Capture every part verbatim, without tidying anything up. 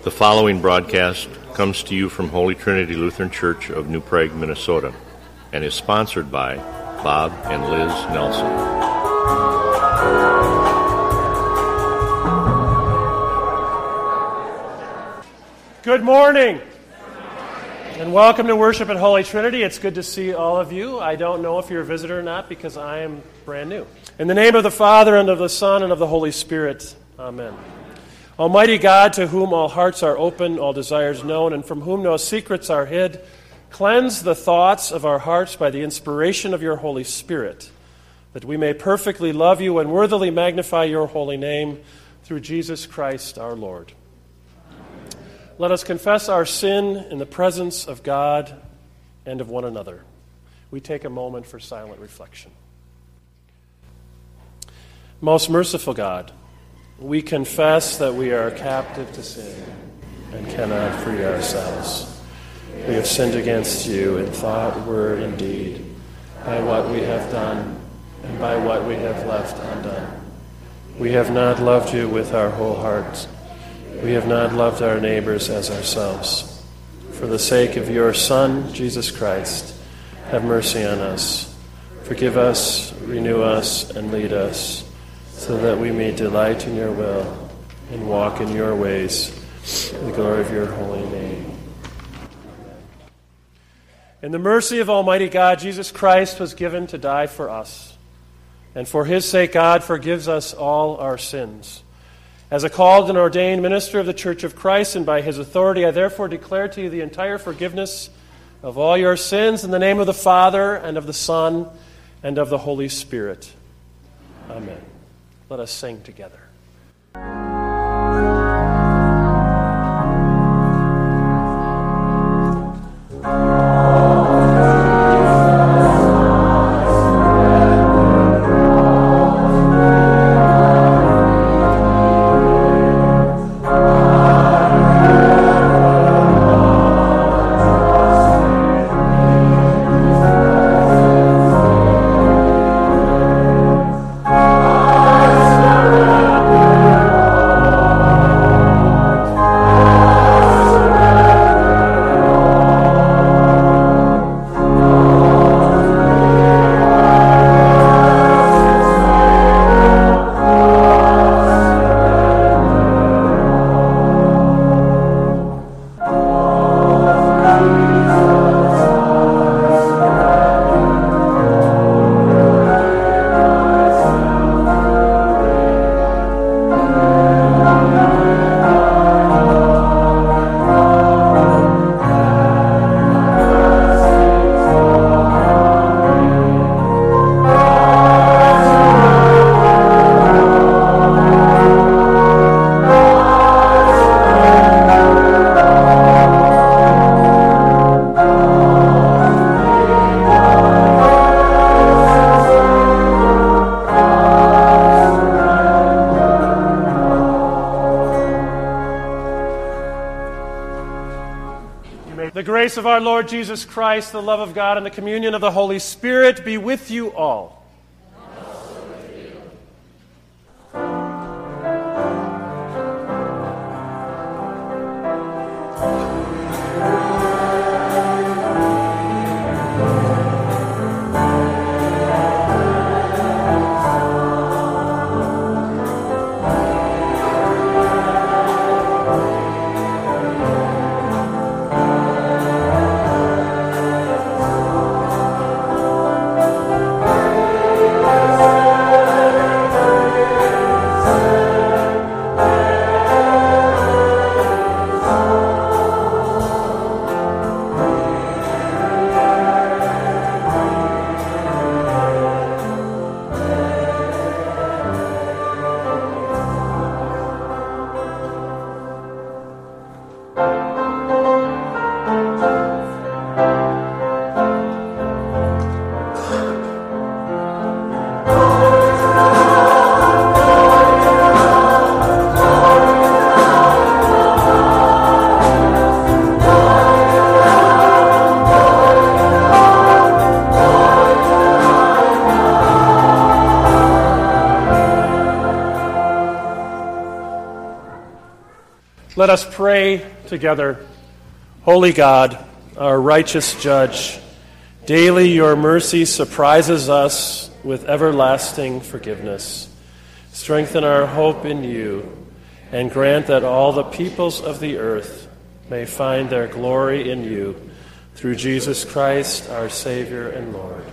The following broadcast comes to you from Holy Trinity Lutheran Church of New Prague, Minnesota, and is sponsored by Bob and Liz Nelson. Good morning, and welcome to worship at Holy Trinity. It's good to see all of you. I don't know if you're a visitor or not because I am brand new. In the name of the Father, and of the Son, and of the Holy Spirit, amen. Almighty God, to whom all hearts are open, all desires known, and from whom no secrets are hid, cleanse the thoughts of our hearts by the inspiration of your Holy Spirit, that we may perfectly love you and worthily magnify your holy name through Jesus Christ our Lord. Let us confess our sin in the presence of God and of one another. We take a moment for silent reflection. Most merciful God, we confess that we are captive to sin and cannot free ourselves. We have sinned against you in thought, word, and deed, by what we have done and by what we have left undone. We have not loved you with our whole hearts. We have not loved our neighbors as ourselves. For the sake of your Son, Jesus Christ, have mercy on us. Forgive us, renew us, and lead us, so that we may delight in your will and walk in your ways, in the glory of your holy name. In the mercy of Almighty God, Jesus Christ was given to die for us. And for his sake, God forgives us all our sins. As a called and ordained minister of the Church of Christ, and by his authority, I therefore declare to you the entire forgiveness of all your sins in the name of the Father, and of the Son, and of the Holy Spirit. Amen. Let us sing together. The grace of our Lord Jesus Christ, the love of God, and the communion of the Holy Spirit be with you all. Let us pray together. Holy God, our righteous judge, daily your mercy surprises us with everlasting forgiveness. Strengthen our hope in you, and grant that all the peoples of the earth may find their glory in you, through Jesus Christ, our Savior and Lord.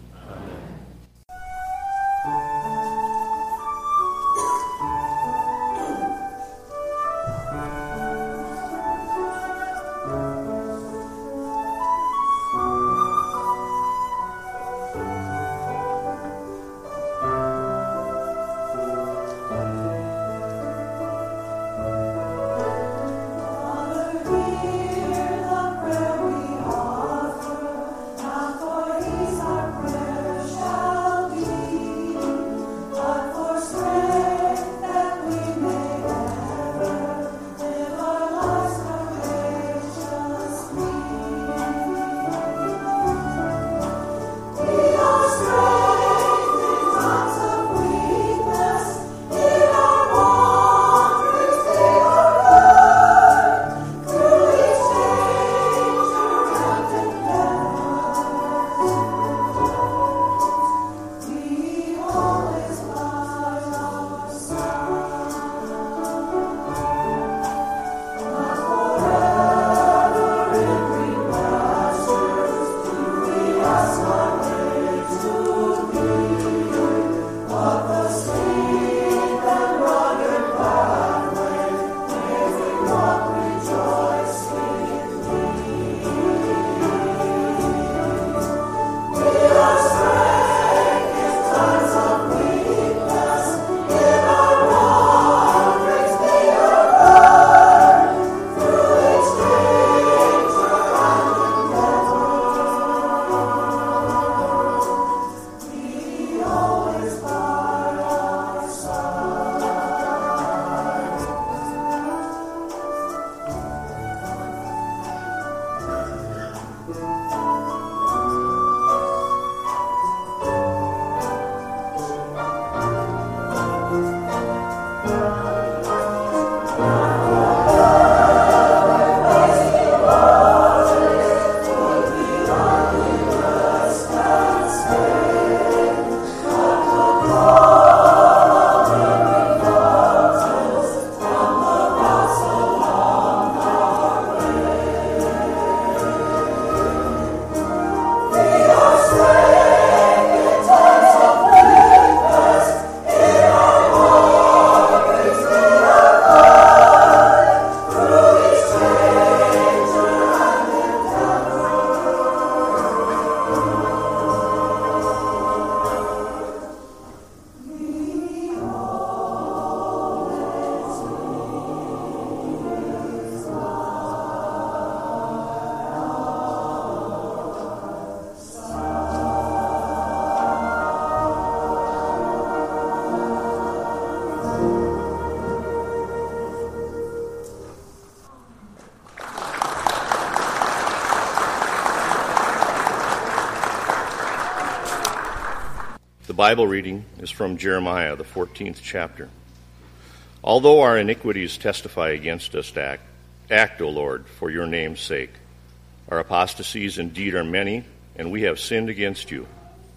The Bible reading is from Jeremiah, the fourteenth chapter. Although our iniquities testify against us, act, act, O Lord, for your name's sake. Our apostasies indeed are many, and we have sinned against you.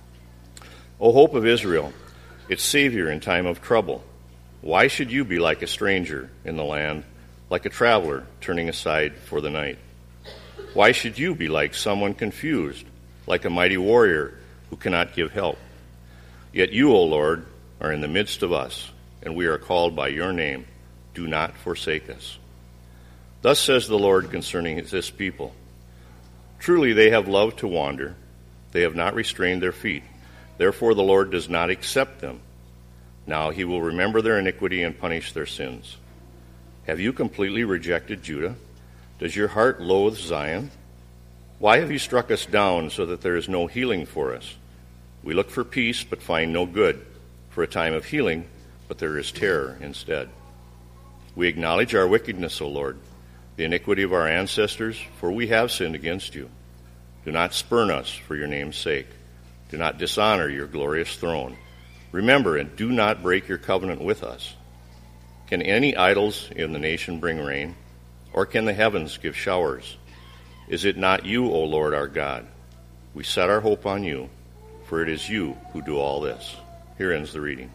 O hope of Israel, its Savior in time of trouble, why should you be like a stranger in the land, like a traveler turning aside for the night? Why should you be like someone confused, like a mighty warrior who cannot give help? Yet you, O Lord, are in the midst of us, and we are called by your name. Do not forsake us. Thus says the Lord concerning this people. Truly they have loved to wander. They have not restrained their feet. Therefore the Lord does not accept them. Now he will remember their iniquity and punish their sins. Have you completely rejected Judah? Does your heart loathe Zion? Why have you struck us down so that there is no healing for us? We look for peace, but find no good, for a time of healing, but there is terror instead. We acknowledge our wickedness, O Lord, the iniquity of our ancestors, for we have sinned against you. Do not spurn us for your name's sake. Do not dishonor your glorious throne. Remember and do not break your covenant with us. Can any idols in the nation bring rain? Or can the heavens give showers? Is it not you, O Lord our God? We set our hope on you, for it is you who do all this. Here ends the reading.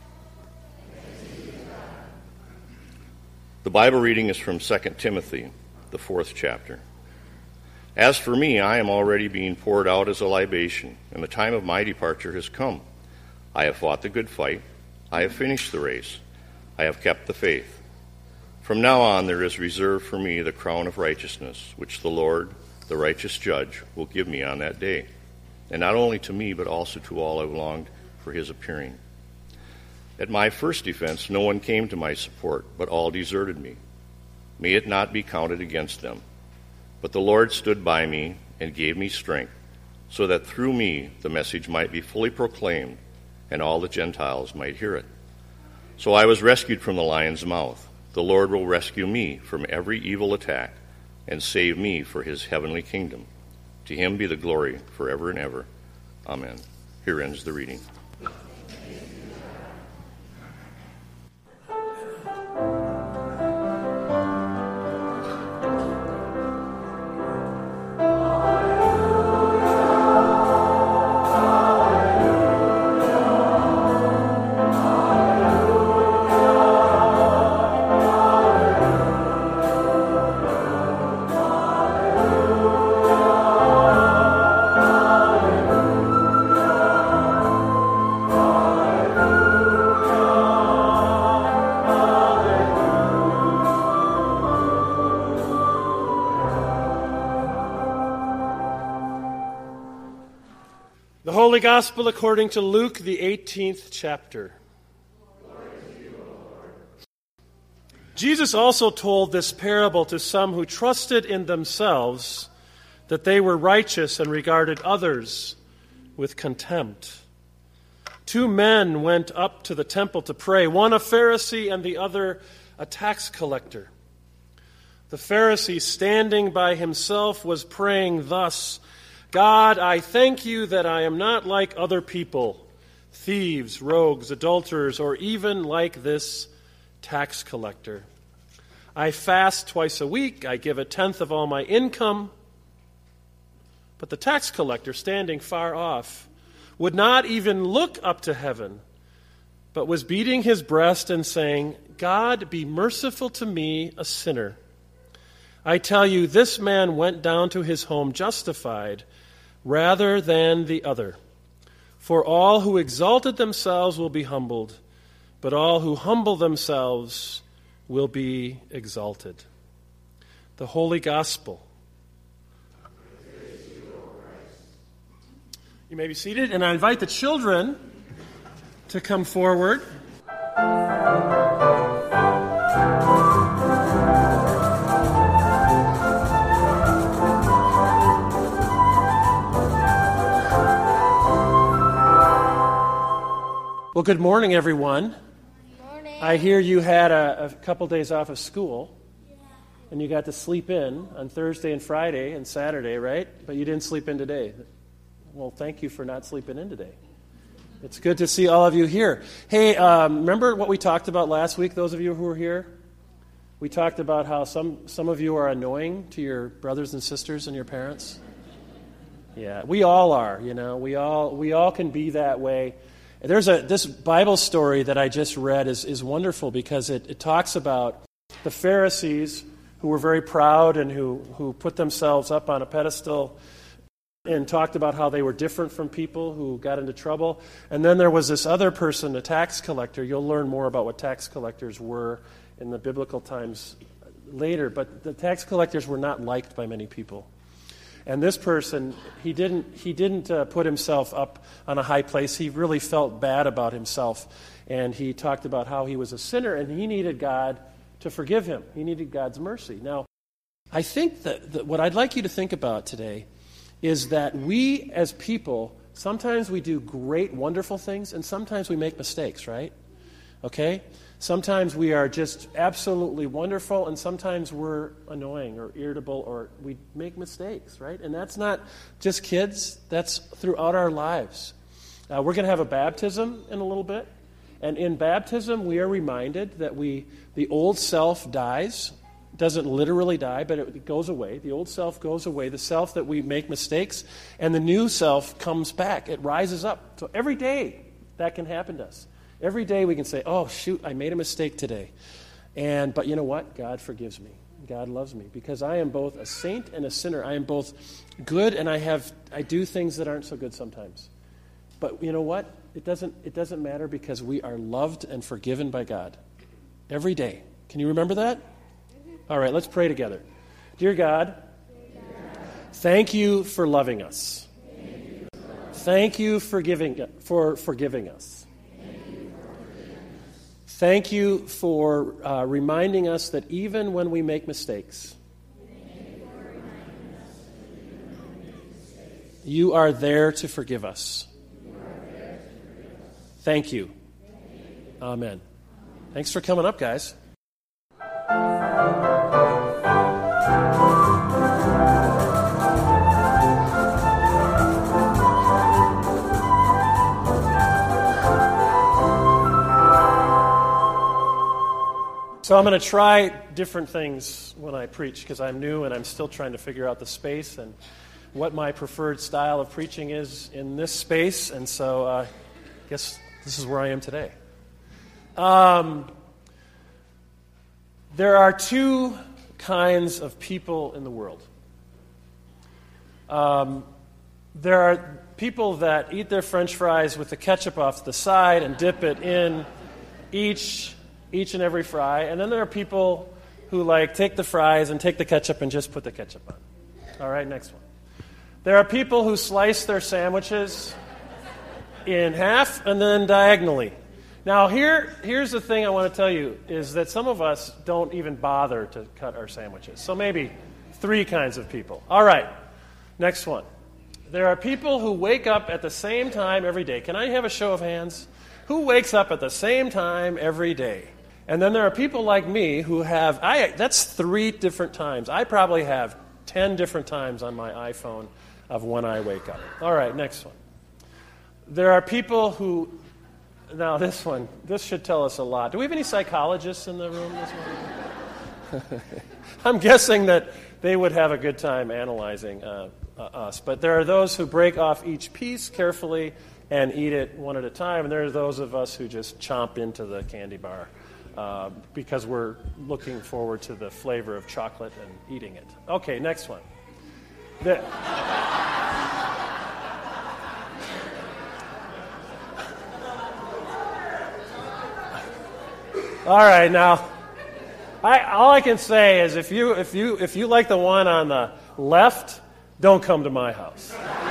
The Bible reading is from Second Timothy, the fourth chapter. As for me, I am already being poured out as a libation, and the time of my departure has come. I have fought the good fight. I have finished the race. I have kept the faith. From now on there is reserved for me the crown of righteousness, which the Lord, the righteous judge, will give me on that day, and not only to me, but also to all who longed for his appearing. At my first defense no one came to my support, but all deserted me. May it not be counted against them. But the Lord stood by me and gave me strength, so that through me the message might be fully proclaimed, and all the Gentiles might hear it. So I was rescued from the lion's mouth. The Lord will rescue me from every evil attack and save me for his heavenly kingdom. To him be the glory forever and ever. Amen. Here ends the reading. Holy Gospel according to Luke, the eighteenth chapter. Jesus also told this parable to some who trusted in themselves that they were righteous and regarded others with contempt. Two men went up to the temple to pray, one a Pharisee and the other a tax collector. The Pharisee, standing by himself, was praying thus: God, I thank you that I am not like other people, thieves, rogues, adulterers, or even like this tax collector. I fast twice a week. I give a tenth of all my income. But the tax collector, standing far off, would not even look up to heaven, but was beating his breast and saying, God, be merciful to me, a sinner. I tell you, this man went down to his home justified rather than the other. For all who exalted themselves will be humbled, but all who humble themselves will be exalted. The Holy Gospel. You may be seated, and I invite the children to come forward. Well, good morning, everyone. Good morning. I hear you had a, a couple days off of school, Yeah. and you got to sleep in on Thursday and Friday and Saturday, right? But you didn't sleep in today. Well, thank you for not sleeping in today. It's good to see all of you here. Hey, um, remember what we talked about last week, those of you who were here? We talked about how some, some of you are annoying to your brothers and sisters and your parents. Yeah, we all are, you know. We all we all can be that way. There's a this Bible story that I just read is, is wonderful because it, it talks about the Pharisees who were very proud and who, who put themselves up on a pedestal and talked about how they were different from people who got into trouble. And then there was this other person, a tax collector. You'll learn more about what tax collectors were in the biblical times later. But the tax collectors were not liked by many people. And this person, he didn't he didn't uh, put himself up on a high place. He really felt bad about himself. And he talked about how he was a sinner and he needed God to forgive him. He needed God's mercy. Now, I think that, that what I'd like you to think about today is that we as people, sometimes we do great, wonderful things, and sometimes we make mistakes, right? Okay? Sometimes we are just absolutely wonderful, and sometimes we're annoying or irritable, or we make mistakes, right? And that's not just kids. That's throughout our lives. Uh, we're going to have a baptism in a little bit, And in baptism, we are reminded that we the old self dies. It doesn't literally die, but it goes away. The old self goes away, the self that we make mistakes, and the new self comes back. It rises up. So every day that can happen to us. Every day we can say, oh, shoot, I made a mistake today. And but you know what? God forgives me. God loves me because I am both a saint and a sinner. I am both good and I have I do things that aren't so good sometimes. But you know what? It doesn't it doesn't matter because we are loved and forgiven by God every day. Can you remember that? All right, let's pray together. Dear God, thank you for loving us. Thank you for giving for forgiving us. Thank you for uh, reminding us that even when we make mistakes, you are there to forgive us. Thank you. Amen. Thanks for coming up, guys. So I'm going to try different things when I preach because I'm new and I'm still trying to figure out the space and what my preferred style of preaching is in this space. And so uh, I guess this is where I am today. Um, there are two kinds of people in the world. Um, there are people that eat their French fries with the ketchup off the side and dip it in each each and every fry. And then there are people who like take the fries and take the ketchup and just put the ketchup on. All right, next one. There are people who slice their sandwiches in half and then diagonally. Now, here, here's the thing I want to tell you, is that some of us don't even bother to cut our sandwiches. So maybe three kinds of people. All right, next one. There are people who wake up at the same time every day. Can I have a show of hands? Who wakes up at the same time every day? And then there are people like me who have, I that's three different times. I probably have ten different times on my iPhone of when I wake up. All right, next one. There are people who, now this one, this should tell us a lot. Do we have any psychologists in the room this morning? I'm guessing that they would have a good time analyzing uh, uh, us. But there are those who break off each piece carefully and eat it one at a time. And there are those of us who just chomp into the candy bar uh, because we're looking forward to the flavor of chocolate and eating it. Okay, next one. The, all right, now, I, all I can say is if you if you if you like the one on the left, don't come to my house.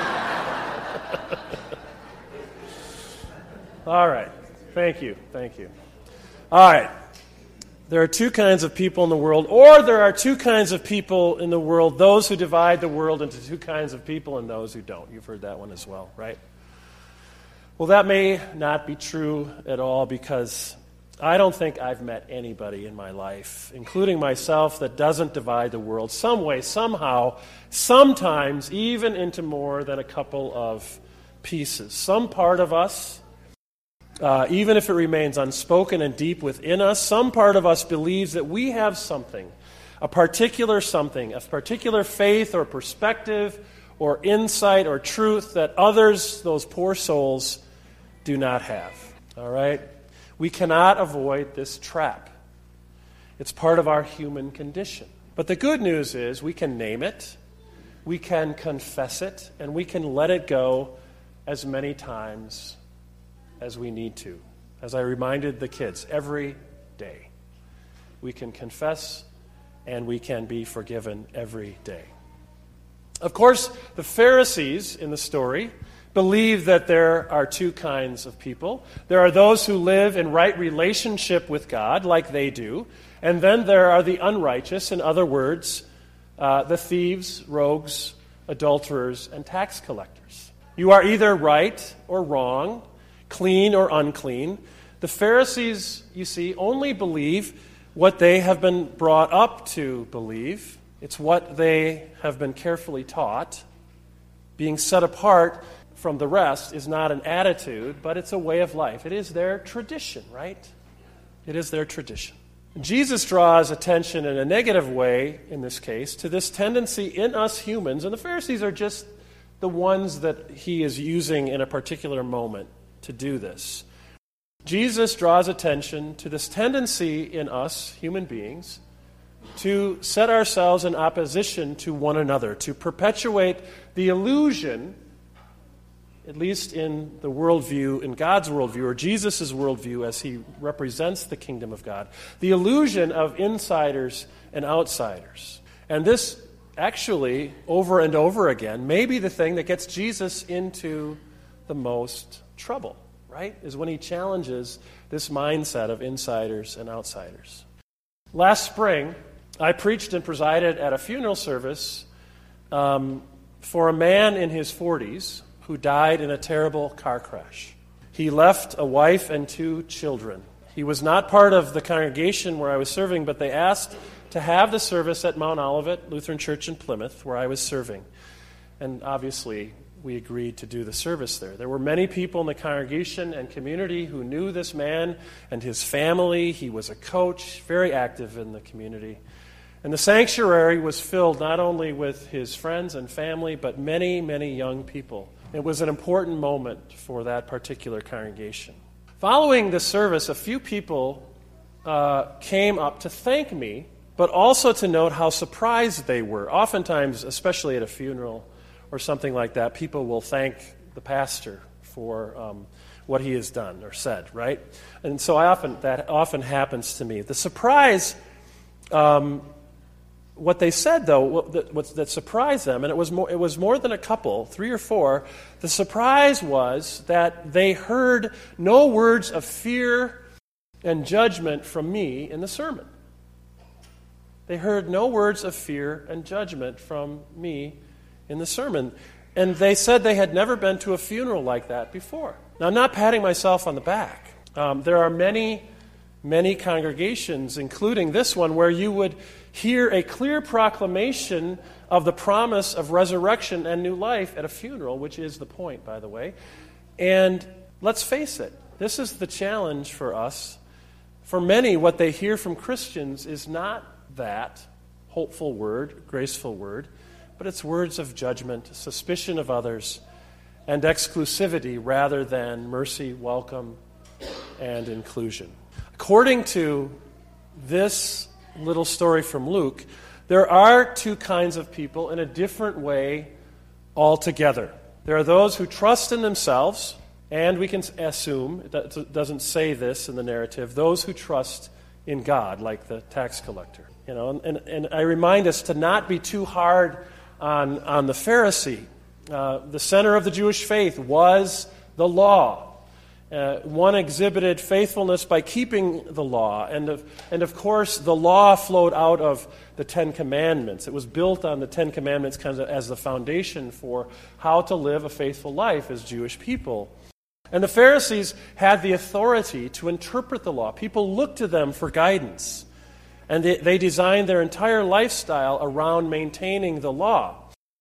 All right. Thank you. Thank you. All right. There are two kinds of people in the world, or there are two kinds of people in the world, those who divide the world into two kinds of people and those who don't. You've heard that one as well, right? Well, that may not be true at all because I don't think I've met anybody in my life, including myself, that doesn't divide the world some way, somehow, sometimes even into more than a couple of pieces. Some part of us, Uh, even if it remains unspoken and deep within us, some part of us believes that we have something, a particular something, a particular faith or perspective or insight or truth that others, those poor souls, do not have. All right? We cannot avoid this trap. It's part of our human condition. But the good news is we can name it, we can confess it, and we can let it go as many times as we need to. As I reminded the kids, every day. We can confess and we can be forgiven every day. Of course, the Pharisees in the story believe that there are two kinds of people. There are those who live in right relationship with God, like they do, and then there are the unrighteous, in other words, uh, the thieves, rogues, adulterers, and tax collectors. You are either right or wrong, clean or unclean. The Pharisees, you see, only believe what they have been brought up to believe. It's what they have been carefully taught. Being set apart from the rest is not an attitude, but it's a way of life. It is their tradition, right? It is their tradition. Jesus draws attention in a negative way, in this case, to this tendency in us humans, and the Pharisees are just the ones that he is using in a particular moment to do this. Jesus draws attention to this tendency in us, human beings, to set ourselves in opposition to one another, to perpetuate the illusion, at least in the worldview, in God's worldview, or Jesus' worldview as he represents the kingdom of God, the illusion of insiders and outsiders. And this actually, over and over again, may be the thing that gets Jesus into the most trouble, right? Is when he challenges this mindset of insiders and outsiders. Last spring, I preached and presided at a funeral service um, for a man in his forties who died in a terrible car crash. He left a wife and two children. He was not part of the congregation where I was serving, but they asked to have the service at Mount Olivet Lutheran Church in Plymouth, where I was serving. And obviously, we agreed to do the service there. There were many people in the congregation and community who knew this man and his family. He was a coach, very active in the community. And the sanctuary was filled not only with his friends and family, but many, many young people. It was an important moment for that particular congregation. Following the service, a few people uh, came up to thank me, but also to note how surprised they were. Oftentimes, especially at a funeral or something like that, people will thank the pastor for um, what he has done or said, right? And so I often that often happens to me. The surprise, um, what they said though, what, that, what, that surprised them, and it was more, it was more than a couple, three or four. The surprise was that they heard no words of fear and judgment from me in the sermon. They heard no words of fear and judgment from me in the sermon. And they said they had never been to a funeral like that before. Now, I'm not patting myself on the back. Um, there are many, many congregations, including this one, where you would hear a clear proclamation of the promise of resurrection and new life at a funeral, which is the point, by the way. And let's face it, this is the challenge for us. For many, what they hear from Christians is not that hopeful word, graceful word, but it's words of judgment, suspicion of others, and exclusivity rather than mercy, welcome, and inclusion. According to this little story from Luke, there are two kinds of people in a different way altogether. There are those who trust in themselves, and we can assume, it doesn't say this in the narrative, those who trust in God, like the tax collector. You know, and, and, and I remind us to not be too hard on, on the Pharisee. Uh, the center of the Jewish faith was the law. Uh, one exhibited faithfulness by keeping the law. And of, and of course, the law flowed out of the Ten Commandments. It was built on the Ten Commandments kind of as the foundation for how to live a faithful life as Jewish people. And the Pharisees had the authority to interpret the law. People looked to them for guidance. And they, they designed their entire lifestyle around maintaining the law.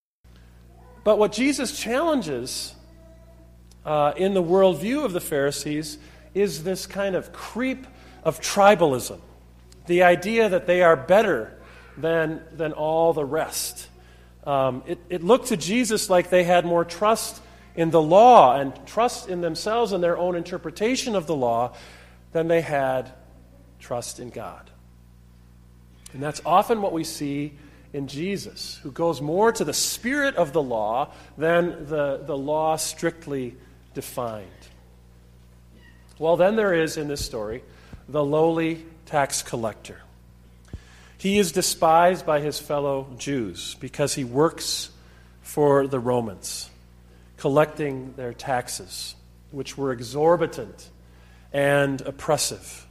But what Jesus challenges uh, in the worldview of the Pharisees is this kind of creep of tribalism. The idea that they are better than, than all the rest. Um, it, it looked to Jesus like they had more trust in the law and trust in themselves and their own interpretation of the law than they had trust in God. And that's often what we see in Jesus, who goes more to the spirit of the law than the, the law strictly defined. Well, then there is in this story the lowly tax collector. He is despised by his fellow Jews because he works for the Romans, collecting their taxes, which were exorbitant and oppressive.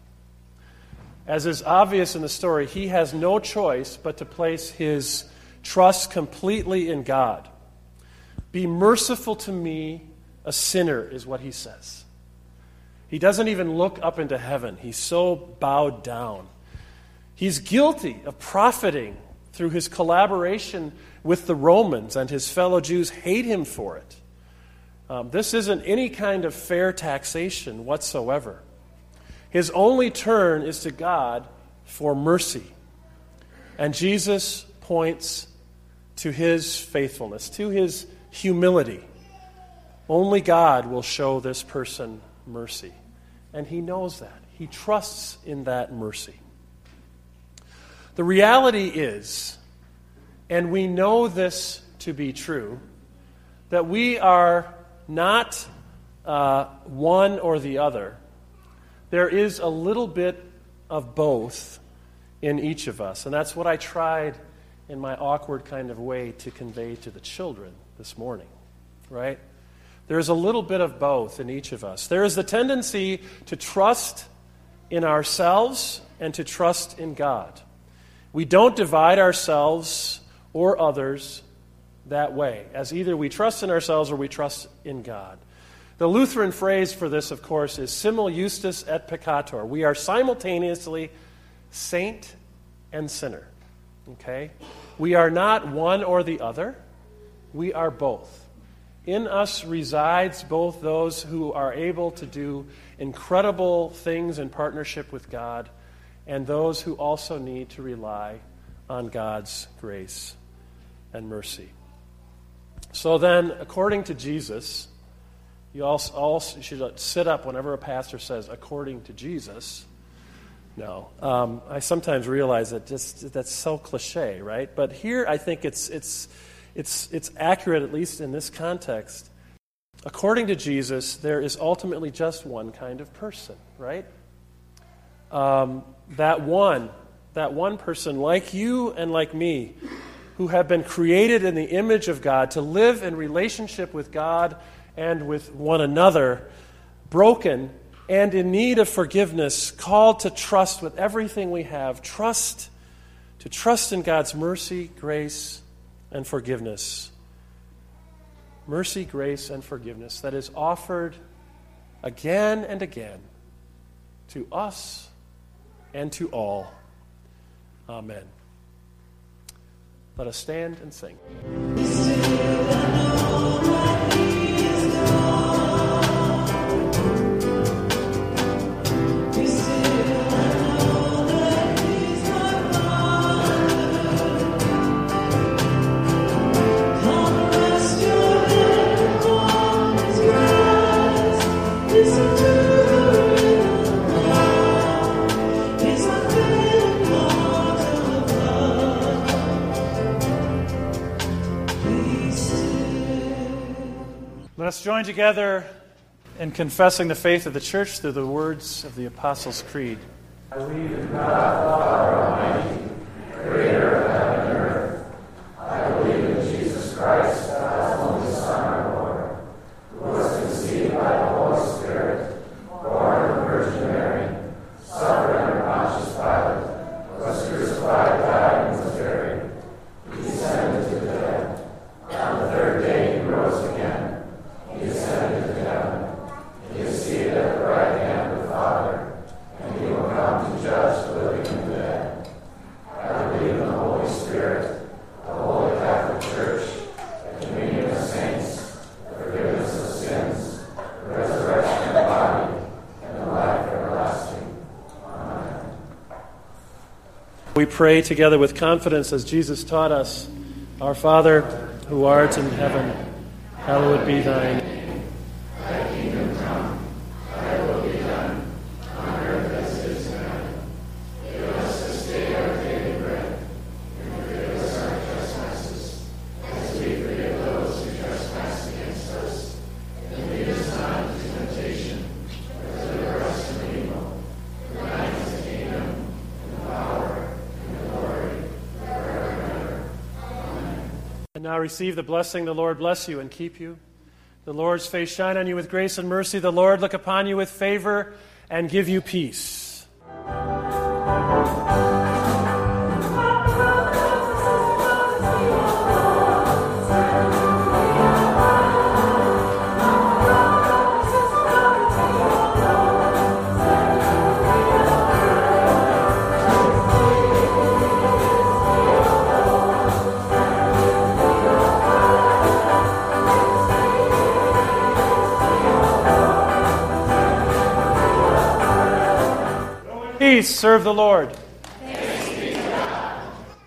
As is obvious in the story, he has no choice but to place his trust completely in God. Be merciful to me, a sinner, is what he says. He doesn't even look up into heaven. He's so bowed down. He's guilty of profiting through his collaboration with the Romans, and his fellow Jews hate him for it. Um, this isn't any kind of fair taxation whatsoever. His only turn is to God for mercy. And Jesus points to his faithfulness, to his humility. Only God will show this person mercy. And he knows that. He trusts in that mercy. The reality is, and we know this to be true, that we are not uh, one or the other. There is a little bit of both in each of us. And that's what I tried in my awkward kind of way to convey to the children this morning, right? There is a little bit of both in each of us. There is the tendency to trust in ourselves and to trust in God. We don't divide ourselves or others that way, as either we trust in ourselves or we trust in God. The Lutheran phrase for this, of course, is simul justus et peccator. We are simultaneously saint and sinner. Okay? We are not one or the other. We are both. In us resides both those who are able to do incredible things in partnership with God and those who also need to rely on God's grace and mercy. So then, according to Jesus, you also, also should sit up whenever a pastor says, according to Jesus. No. Um, I sometimes realize that just that's so cliche, right? But here I think it's it's it's it's accurate, at least in this context. According to Jesus, there is ultimately just one kind of person, right? Um, that one, that one person, like you and like me, who have been created in the image of God, to live in relationship with God and with one another, broken and in need of forgiveness, called to trust with everything we have, trust, to trust in God's mercy, grace, and forgiveness. Mercy, grace, and forgiveness that is offered again and again to us and to all. Amen. Let us stand and sing. Let us join together in confessing the faith of the church through the words of the Apostles' Creed. I believe in God, Father Almighty, creator of heaven and earth. I believe in Jesus Christ, God's only Son, our Lord, who was conceived by the Holy Spirit, born of the Virgin Mary, suffered under Pontius Pilate, was crucified, died, and was buried. He descended to the dead. On the third day he rose again. He ascended to heaven. He is seated at the right hand of the Father, and he will come to judge the living and the dead. I believe in the Holy Spirit, the Holy Catholic Church, the communion of saints, the forgiveness of sins, the resurrection of the body, and the life everlasting. Amen. We pray together with confidence as Jesus taught us, Our Father, who art in heaven, hallowed be thy name. Thy kingdom come, thy will be done, on earth as it is in heaven. Give us this day our daily bread, and forgive us our trespasses, as we forgive those who trespass against us. And lead us not into temptation, but deliver us from evil. For thine is the kingdom, and the power, and the glory, forever and ever. Amen. And now receive the blessing. The Lord bless you and keep you. The Lord's face shine on you with grace and mercy. The Lord look upon you with favor and give you peace. priests serve the Lord.